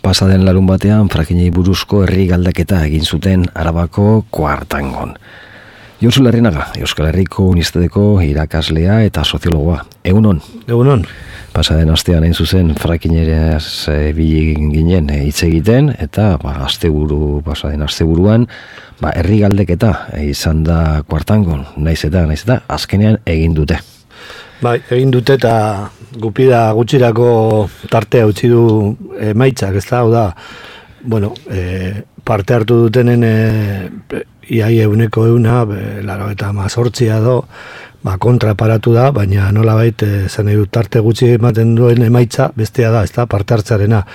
Pasaden larun batean frakinei buruzko herri galdeketa egin zuten Arabako Kuartangon. Josu Larrinaga, Euskal Herriko Unibertsitateko irakaslea eta soziologoa. Egunon. Egunon. Pasaden astean hain zuzen frakineraz ginen hitz egiten eta pasaden asteburuan herri galdeketa izan da Kuartangon. Naiz eta azkenean egin dute. Bai, egin dute eta gupida gutxirako tartea utzi du emaitzak, ez da, hau da, parte hartu dutenen iai 100%, 98 do, kontraparatu da, baina nolabait zen edu tarte gutxi ematen duen emaitza, bestea da, ez da, parte hartzarena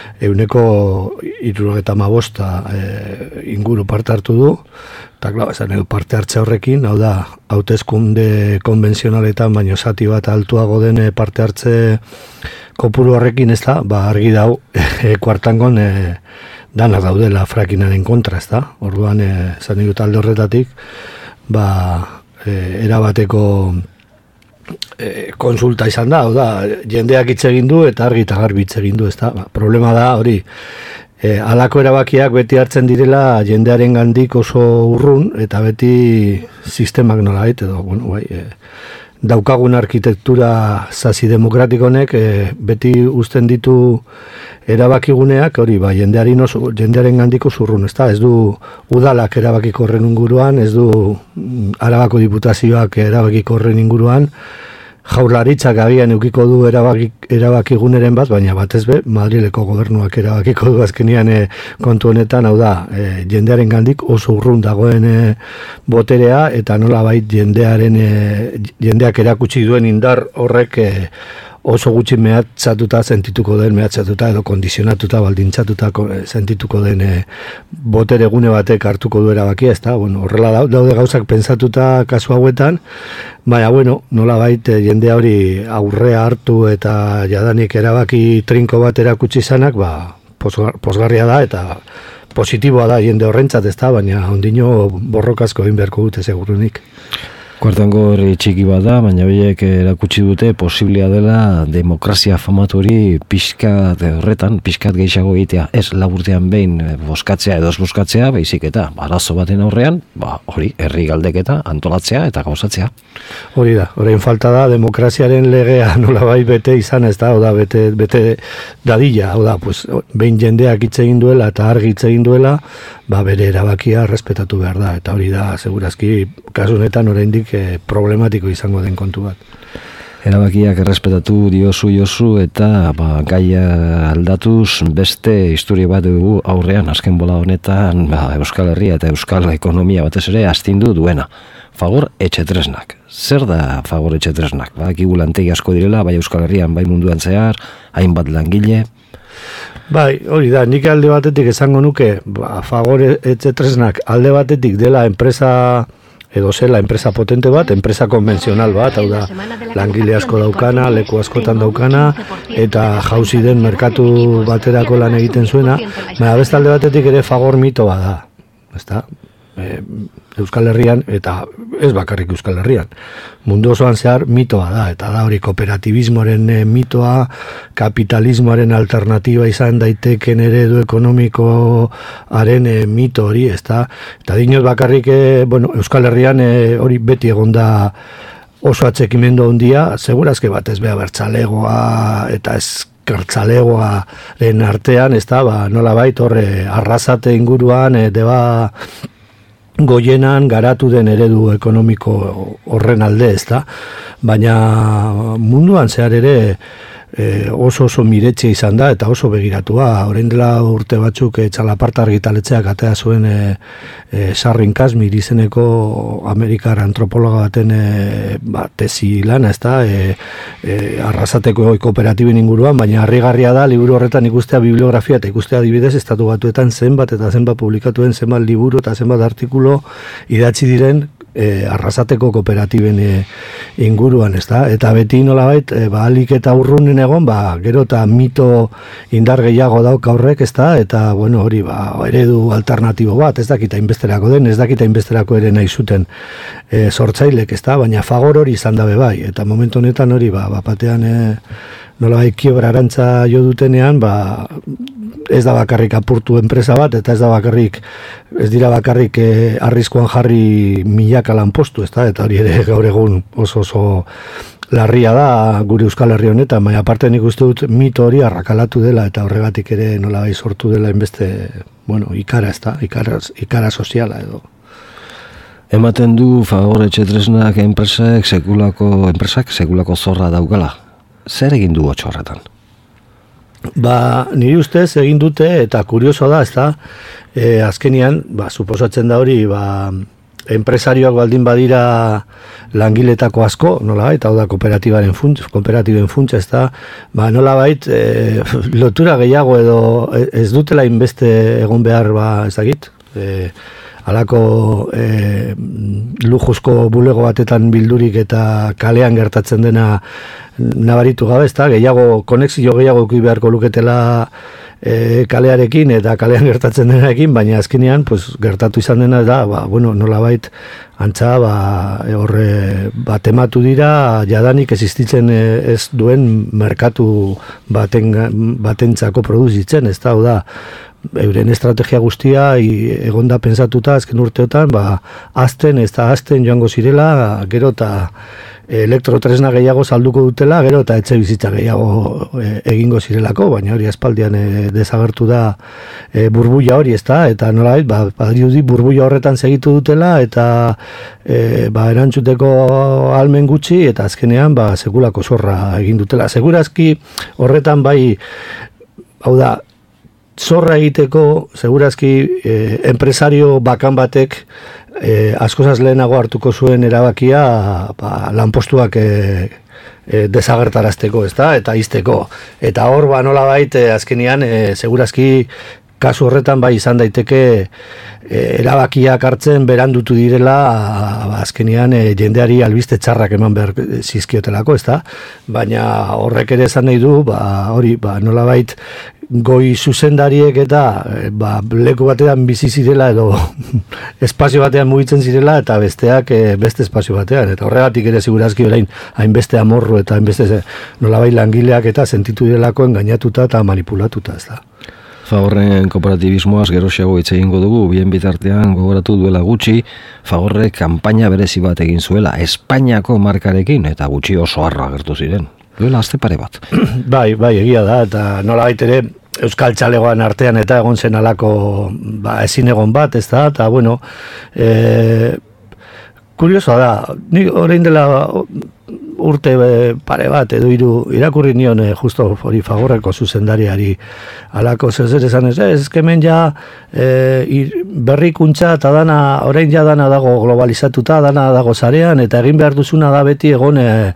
175 inguru parte hartu du, eta zen edu parte hartze horrekin, hau da, hauteskunde konbentzionaletan, baino zati bat altuago den parte hartze kopuru horrekin, ez da, argi dau, Kuartangon danak daudela frakinaren kontra, ez da, orduan, zen edu talde horretatik, erabateko konsulta izan da, hau da, jendeak hitz egin du eta argi eta garbi hitz egin du, ez da, problema da, hori, halako erabakiak beti hartzen direla jendearen gandik oso urrun, eta beti sistemak nola edo, daukagun arkitektura zazi demokratikonek beti uzten ditu erabakiguneak, hori, jendearen gandik oso urrun, ez du udalak erabakiko horren inguruan, ez du Arabako diputazioak erabakiko horren inguruan, Jaurlaritzak agian eukiko du erabakiguneren bat, baina batez be, Madrileko gobernuak erabakiko du azkenean kontu honetan, hau da, jendearen gandik oso urrun dagoen boterea, eta nolabait jendeak erakutsi duen indar horrek oso gutxi mehatxatuta edo kondizionatuta, baldintzatuta sentituko den botere gune batek hartuko du erabakia, ez da, horrela daude gauzak pensatuta kasu hauetan, baina, nolabait jendea hori aurrea hartu eta jadanik erabaki trinko bat erakutsi izanak, pozgarria da eta positiboa da jende horrentzat, ez da, baina ondino borrokasko egin beharko dute segurunik. Kuartango herri txiki bada, baina horiek erakutsi dute posiblea dela demokrazia famatu hori pixkat gehiago egitea. Ez laburtean behin boskatzea edo ez boskatzea, baizik eta arazo baten aurrean, hori herri galdeketa antolatzea eta gauzatzea. Hori da, orain falta da demokraziaren legea nolabait bete izan, ez da, bete dadila, behin jendeak hitz egin duela eta argi hitz egin duela, bere erabakia respetatu behar da, eta hori da, segurazki, kasu honetan oraindik problematiko izango den kontu bat. Erabakiak errespetatu diozu eta gaia aldatuz beste historia bat dugu aurrean, azken bola honetan Euskal Herria eta Euskal Ekonomia batez ere astindu duena. Fagor Etxetresnak. Zer da Fagor Etxetresnak? Bakigu lantegi asko direla, bai Euskal Herrian, bai munduan zehar, hainbat langile. Bai, hori da, nik alde batetik esango nuke, Fagor Etxetresnak alde batetik dela enpresa potente bat, enpresa konbentzional bat, hau da, langile asko daukana, leku askotan daukana, eta jauzi den merkatu baterako lan egiten zuena, baina beste alde batetik ere Fagor mito bat da, ezta? Euskal Herrian, eta ez bakarrik Euskal Herrian, mundu osoan zehar mitoa da, eta da hori kooperatibismoaren mitoa, kapitalismoaren alternatiba izan daiteken eredu ekonomikoaren mito hori, eta dinot bakarrik, Euskal Herrian hori beti egonda oso atxekimendu handia, segurazke batez beha bertzalegoa eta eskertzalegoaren artean, ez da, nolabait horre arrasate inguruan, goienan garatu den eredu ekonomiko horren alde, ez da, baina munduan zehar ere oso miretsia izan da eta oso begiratua. Orain dela urte batzuk Txalaparta argitaletxeak atea zuen Sarrin Kazmir izeneko Amerikar antropologa baten tesi lana, ez da, arrasateko kooperatiben inguruan, baina harrigarria da liburu horretan ikustea bibliografia eta ikustea adibidez Estatu Batuetan zenbat publikatuen zenbat liburu eta zenbat artikulo idatzi diren arrasateko kooperatiben inguruan, ez da? Eta beti nolabait, alik eta urrunen egon, gero eta mito indar gehiago dauka horrek, ez da? Eta, hori, eredu alternatibo bat, ez dakita inbesterako den, ez dakita inbesterako ere nahi zuten sortzailek, ez da? Baina Fagor hori izan dabe bai, eta momentu honetan hori, batean nolabait kiebra arantza jo dutenean, ez da bakarrik apurtu enpresa bat, eta ez dira bakarrik arriskuan jarri milaka lanpostu, ezta? Eta hori ere gaur egun oso larria da gure Euskal Herri honetan, baina aparte nik uste dut mito hori arrakalatu dela, eta horregatik ere nolabait sortu dela inbeste, ikara, ezta? Ikara soziala edo. Ematen du Fagor Etxetresnak enpresak sekulako zorra daukala. Zer egin du hotxo horretan? Niri ustez egin dute, eta kurioso da, ezta? Azkenian, suposatzen da hori, enpresarioak baldin badira langiletako asko, nolabait, hau da kooperatiben funtsa, ezta? Nolabait, lotura gehiago edo ez dutela inbeste egon behar, ez dakit? Halako lujuzko bulego batetan bildurik eta kalean gertatzen dena nabaritu gabe, ezta? Konexio gehiago eduki beharko luketela kalearekin eta kalean gertatzen denarekin, baina azkenean gertatu izan dena da, nolabait antza horre tematu dira jadanik existitzen ez duen merkatu batentzako produzitzen, ez da, euren estrategia guztia egonda pensatuta azken urteotan, azten joango zirela, gero eta elektrotresna gehiago salduko dutela, gero eta etxe bizitza gehiago egingo zirelako, baina hori aspaldian desagertu da burbuia hori, ezta? Eta nolabait, badirudi burbuia horretan segitu dutela, eta erantzuteko ahalmen gutxi, eta azkenean sekulako zorra egin dutela. Segurazki horretan hau da, zorra egiteko, segurazki enpresario bakan batek askozaz lehenago hartuko zuen erabakia lanpostuak desagertarazteko, ezta? Eta izteko. Eta hor, nolabait, azkenean, segurazki kasu horretan izan daiteke erabakiak hartzen berandutu direla azkenean jendeari albiste txarrak eman behar zizkiotelako, ezta? Baina horrek ere esan nahi du, hori, nolabait goi zuzendariek eta leku batean bizi zirela edo espazio batean mugitzen zirela eta besteak beste espazio batean, eta horregatik ere segurazki berain hainbeste amorru eta hainbeste nolabait langileak eta sentitu direlako engainatuta eta manipulatuta, ezta? Fagorren kooperatibismoaz geroxeago hitz egingo dugu, bien bitartean gogoratu duela gutxi, Fagorrek kanpaina berezi bat egin zuela, Espainiako markarekin, eta gutxi oso harro agertu ziren. Duela aste pare bat. Bai, egia da, eta nolabait ere Euskal Txalegoan artean eta egon zen alako ezin egon bat, ez da, eta kuriosoa da, ni orain dela urte pare bat edo irakurri nion justo hori Fagorreko zuzendariari alako zer esan ez kemen berrikuntza eta dana, orain ja dana dago globalizatuta, dana dago zarean, eta egin behar duzuna da beti egon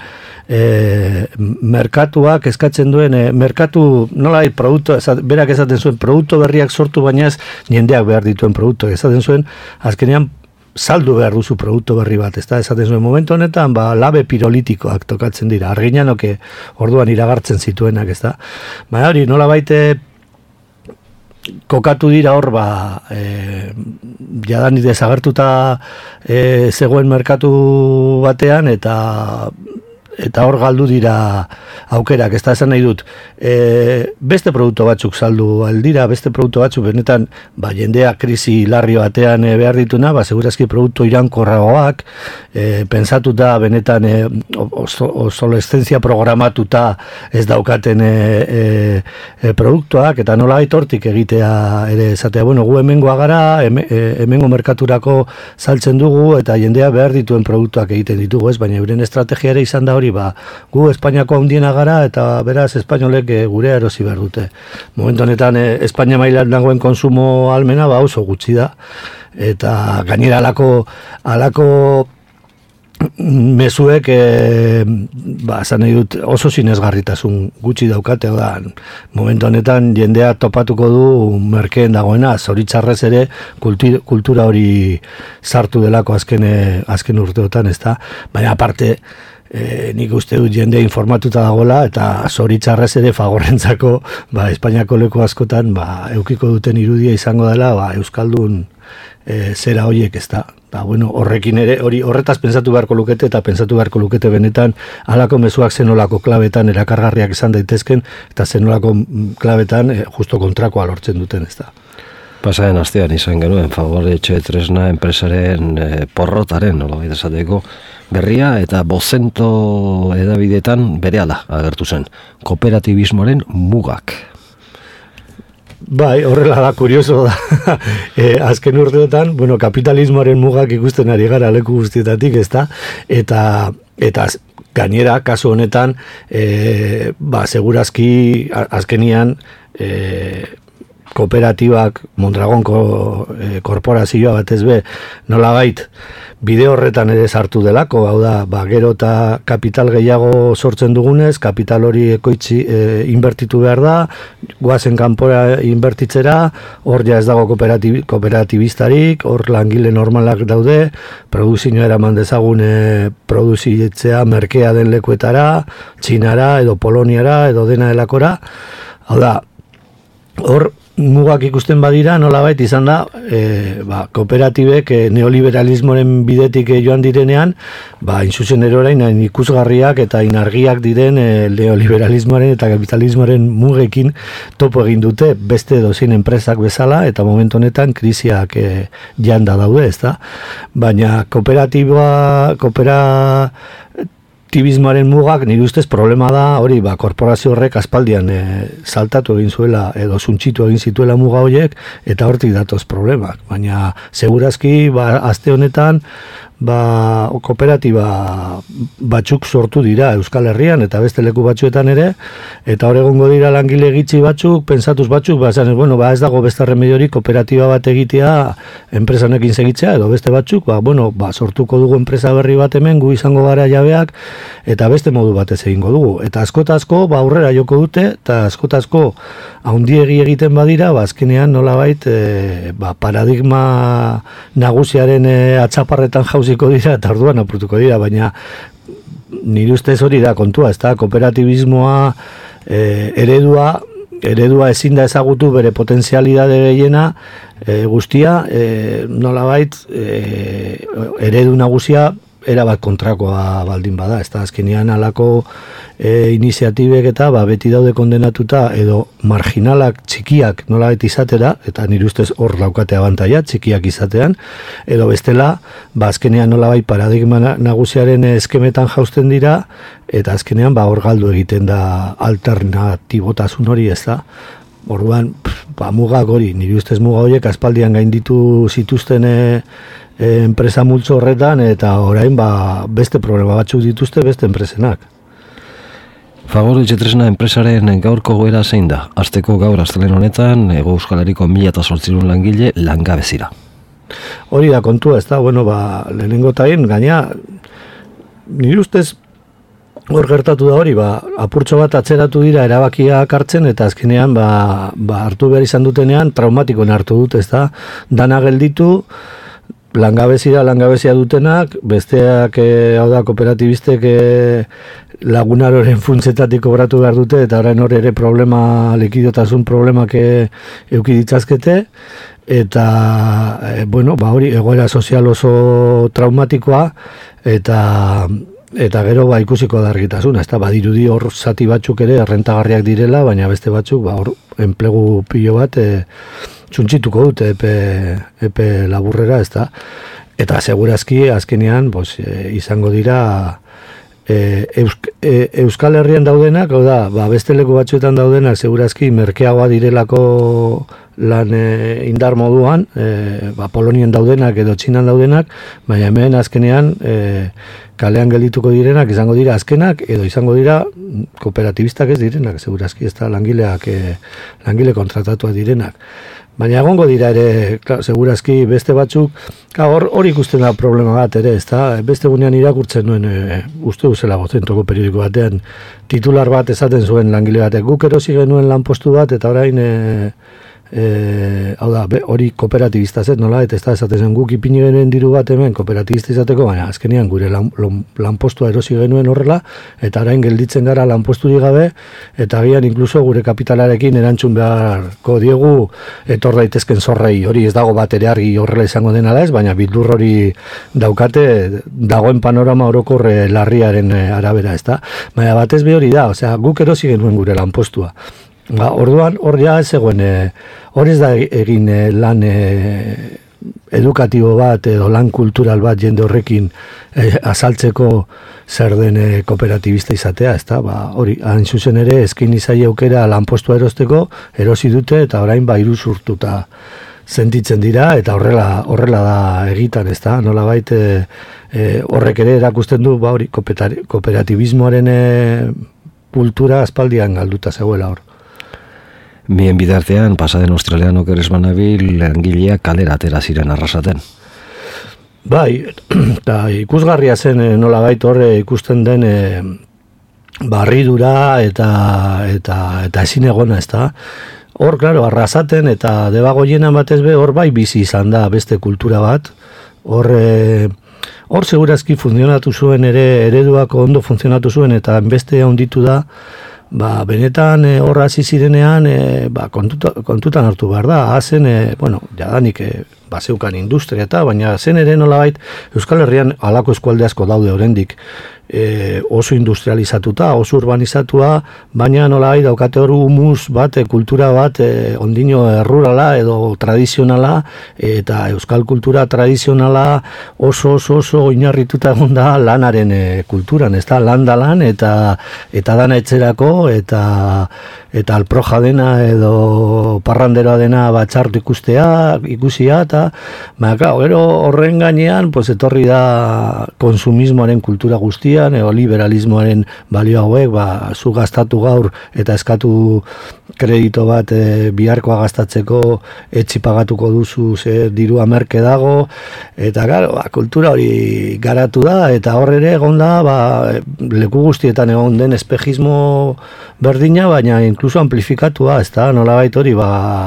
merkatuak eskatzen duen, merkatu nolai produktu, berak esaten zuen produktu berriak sortu, baina ez jendeak behar dituen produktu, esaten zuen azkenean saldu behar duzu produktu berri bat, ez da, esaten zuen momentu honetan, labe pirolitikoak tokatzen dira, arginanoke orduan iragartzen zituenak, ez da. Baina hori, nola baite kokatu dira hor, jadanik desagertuta zegoen merkatu batean, eta hor galdu dira aukerak, ez da esan nahi dut. Beste produktu batzuk saldu aldira, beste produktu batzuk benetan jendea krisi larri batean behar dituna, segurazki produktu irankorragoak, pensatuta benetan obsolescentzia programatuta ez daukaten produktuak, eta nola hortik egitea ere esatea, gu hemengoa gara, hemengo merkaturako saltzen dugu, eta jendea behar dituen produktuak egiten ditugu, ez, baina euren estrategia ere izan da hori, gu Espainiako handiena gara eta beraz espainolek gure erosi behar dute. Momentu honetan Espainia mailan dagoen konsumo almena oso gutxi da, eta gainera alako mezuek esan nahi dut oso sinesgarritasun gutxi daukate, momentu honetan jendea topatuko du merkeen dagoena, zoritxarrez ere kultura hori sartu delako azken urteotan, ez da, baina aparte nik uste dut jende informatuta dagoela eta zoritxarrez ere Fagorrentzako Espainiako leku askotan eukiko duten irudia izango dela Euskaldun zera horiek, ez da. bueno, horrekin ere, horretaz pentsatu beharko lukete eta pentsatu beharko lukete benetan halako mezuak zenolako klabetan erakargarriak izan daitezken eta zenolako klabetan justo kontrakoa lortzen duten, ez da. Pasaren astean izan genuen Fagor Etxetresna enpresaren porrotaren, nolabait esateko, berria eta Bozento edabidetan berehala agertu zen. Kooperatibismoaren mugak. Bai, horrela da, kurioso da. Azken urteetan, bueno, kapitalismoaren mugak ikusten ari gara leku guztietatik, ezta? Eta gainera, kasu honetan, segurazki azkenian kooperatibak, Mondragon korporazioa batez be, nolabait, bide horretan ere sartu delako, hau da, gero eta kapital gehiago sortzen dugunez, kapital hori ekoitzi inbertitu behar da, guazen kanpora inbertitzera, hor ja ez dago kooperatibistarik, hor langile normalak daude, produzioa eraman dezagun produzitzea merkea den lekuetara, Txinara, edo Poloniara, edo dena delakora, hau da, hor mugak ikusten badira, nolabait izan da, kooperatibek neoliberalismoren bidetik joan direnean, inzuzen erorain ikusgarriak eta inargiak diren neoliberalismoaren eta kapitalismoaren mugekin topo egin dute beste dozein enpresak bezala, eta momentu honetan krisiak janda daude, ezta? Baina aktivismoaren mugak, nire ustez problema da, hori, korporazio horrek aspaldian saltatu egin zuela, edo suntxitu egin zituela muga horiek, eta hortik datoz problemak. Baina, segurazki, aste honetan, kooperatiba batzuk sortu dira Euskal Herrian, eta beste leku batzuetan ere, eta hor egongo dira langile gitxi batzuk, pentsatuz batzuk, ez dago beste remediorik kooperatiba bat egitea, enpresanekin segitzea, edo beste batzuk, sortuko dugu enpresa berri bat hemen, gu izango gara jabeak, eta beste modu batez egingo dugu. Eta askotazko, aurrera joko dute, eta askotazko haundiegi egiten badira, azkenean nolabait, paradigma nagusiaren atxaparretan jauziko dira, eta orduan apurtuko dira, baina nire ustez hori da kontua, ez da, kooperatibismoa eredua ezin da ezagutu bere potentzialidade gehiena guztia, nolabait eredu nagusia erabat kontrakoa baldin bada, ez da, azkenean halako iniziatibek eta beti daude kondenatuta edo marginalak txikiak nolabait izatera, eta nire ustez hor daukate abantaia txikiak izatean, edo bestela, azkenean nolabait paradigma nagusiaren eskemetan jausten dira, eta azkenean hor galdu egiten da alternatibotasun hori, ez da. Orduan, mugak hori, nire ustez muga horiek aspaldian gainditu zituzten enpresa multzo horretan, eta orain beste problema batzuk dituzte beste enpresenak. Fagor Etxetresna enpresaren gaurko goera zein da? Asteko gaur astelen honetan, Hego Euskal Herriko 1.800 langile langabezira. Hori da kontua, ez da, lehenengo tain, gaina, nire ustez hor gertatu da hori, apurtxo bat atzeratu dira erabakiak hartzen, eta azkenean, hartu behar izan dutenean, traumatikoen hartu dut, ez da, dana gelditu, langabezia dutenak, besteak, hau da, kooperatibistek lagunaroren funtzetatik kobratu behar dute, eta orain hor ere likidotasun problemak euki ditzazkete, eta, hori, egoera sozial oso traumatikoa, eta gero ikusiko da argitasuna, ez da, badirudi hor zati batzuk ere errentagarriak direla, baina beste batzuk, hor enplegu pilo bat txuntxituko dute epe laburrera, ez da, eta segurazki azkenean izango dira Euskal Herrian daudenak, hau da, beste leku batzuetan daudenak segurazki merkeagoa direlako lan indar moduan, Polonian daudenak edo Txinan daudenak, baina hemen azkenean kalean geldituko direnak izango dira azkenak, edo izango dira kooperatibistak ez direnak, segurazki ez da langile kontratatuak direnak. Baina egongo dira ere, segurazki beste batzuk, hor ikusten da problema bat ere, ez da, beste gunean irakurtzen nuen, uste duzela Bozentoko periodiko batean, titular bat esaten zuen langile batek, guk erosi genuen lanpostu bat, eta orain hau da, hori kooperatibista zet, nola, eta ez da esaten zen guk ipini genuen diru bat hemen kooperatibista izateko, baina azkenean gure lanpostua erosi genuen horrela, eta orain gelditzen gara lanposturik gabe, eta agian inkluso gure kapitalarekin erantzun beharko diegu etor daitezken zorrei, hori ez dago bat ere argi horrela izango dena ez, baina bildur hori daukate dagoen panorama orokor larriaren arabera, ez da? Baina batez be hori da, osea, guk erosi genuen gure lanpostua. Ba, orduan, hor ja ez zegoen, hor ez da egin lan edukatibo bat edo lan kultural bat jende horrekin azaltzeko zer den kooperatibista izatea, ezta? Ba, hori, hain zuzen ere, eskaini zaie aukera lanpostua erosteko, erosi dute eta orain iruzurtuta sentitzen dira eta horrela da egitan, ezta? Nolabait horrek ere erakusten du, ba, hori, kooperatibismoaren kultura aspaldian galduta zegoela hor. Bien bitartean, pasaden australiano keres banabil, langileak kalera atera ziren arrasaten. Bai, eta ikusgarria zen nolabait horre ikusten den barridura eta ezin egona, ez da? Hor, klaro, arrasaten eta Debagoienan batez be, hor bai bizi izan da beste kultura bat, hor segurazki funtzionatu zuen ereduak ondo funtzionatu zuen eta beste handitu da, ba, benetan horra hasi zirenean kontutan hartu behar da, hazen, jadanik baseukan industria eta, baina zen ere nolabait Euskal Herrian halako eskualde asko daude oraindik, oso industrializatuta, oso urbanizatua, baina nolabait daukate hor humus bat, kultura bat, ondino rurala edo tradizionala, eta euskal kultura tradizionala oso oinarrituta egon da lanaren kulturan, ez da, lan eta dana etxerako, eta alproja dena edo parranderoa dena batxartu ikusia, eta gero horren gainean etorri da konsumismoaren kultura guztia, neoliberalismoaren balio hauek, zu gastatu gaur eta eskatu kredito bat biharkoa gastatzeko etxi pagatuko duzu ze dirua merke dago, eta kultura hori garatu da, eta hor ere egon da, leku guztietan egon den espejismo berdina, baina inkluso amplifikatua, ez da, nolabait hori,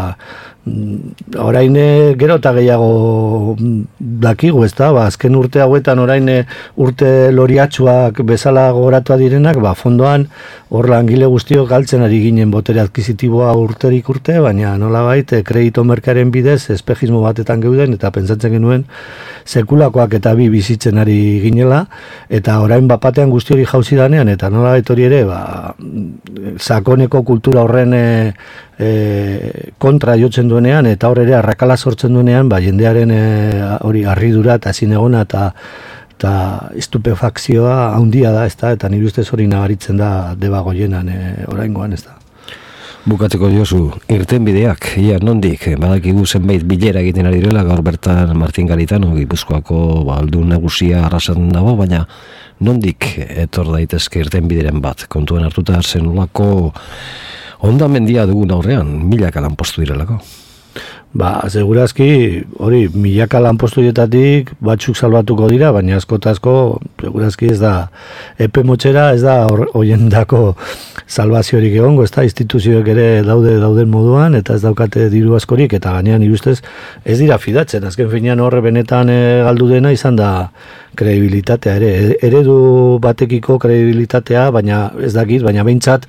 orain gero eta gehiago dakigu, ez da, azken urte hauetan orain urte loriatsuak bezala goratua direnak, fondoan hor langile guztiok galtzen ari ginen botere adkizitiboa urterik urte, baina nolabait kredito merkaren bidez espejismo batetan geuden eta pentsatzen genuen sekulakoak eta bi bizitzen ari ginela, eta orain bapatean guzti hori jauzi danean, eta nolabait hori ere sakoneko kultura horren kontra jotzen duenean, eta hor ere arrakala sortzen duenean, jendearen hori harridura eta zinegona eta estupefakzioa handia da, ezta, eta nire ustez hori nabaritzen da Debagoienan oraingoan, ezta. Bukatzeko diozu, irtenbideak, nondik, badakigu zenbait bilera egiten ari direla, gaur bertan Martin Garitano, Gipuzkoako aldun nagusia arrasaten dago, baina nondik etor daitezke irtenbideren bat, kontuan hartuta zenolako hondamendia dugun aurrean, milaka lanpostu direlako. Segurazki, hori, milaka lanpostuetatik batzuk salbatuko dira, baina asko eta asko, segurazki ez da, epe motxera ez da hoiendako salvaziorik egongo, ez da, instituzioek ere dauden moduan, eta ez daukate diru askorik, eta gainean irustez ez dira fidatzen, azken finean horre benetan galdu dena izan da kredibilitatea ere, eredu batekiko kredibilitatea, baina ez dakit, baina behintzat,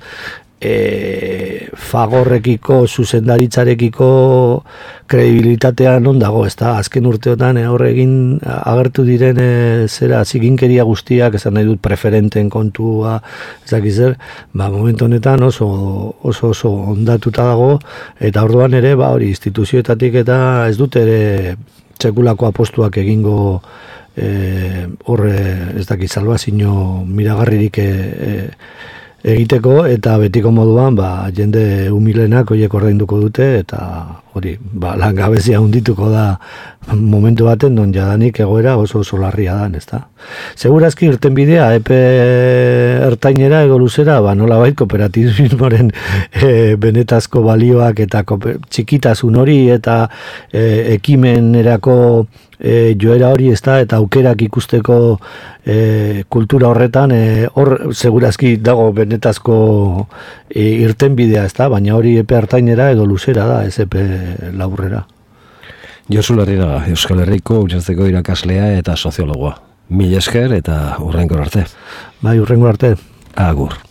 Fagorrekiko, zuzendaritzarekiko kredibilitatea non dago, ez da, azken urteotan horregin agertu diren ziginkeria guztiak, esan nahi dut preferenten kontua, ez dakiz zer, momentu honetan oso ondatuta dago, eta orduan ere, hori, instituzioetatik eta ez dut ere txekulako apostuak egingo ez dakiz, salbazio miragarririk egiteko, eta betiko moduan jende humilenak horiek ordainduko dute, eta hori, langabezia hundituko da momentu baten non jadanik egoera oso larria da, ezta. Segurazki irtenbidea epe ertainera edo luzera, nolabait kooperatibismoaren benetazko balioak eta txikitasun hori eta ekimenerako joera hori, ezta, eta aukerak ikusteko kultura horretan, hor segurazki dago benetazko irtenbidea, ezta, baina hori epe ertainera edo luzera da, ez epe laburrera. Josu Larrinaga, Euskal Herriko Unibertsitateko irakaslea eta soziologoa. Mil esker eta hurrengo arte. Bai, hurrengo arte. Agur.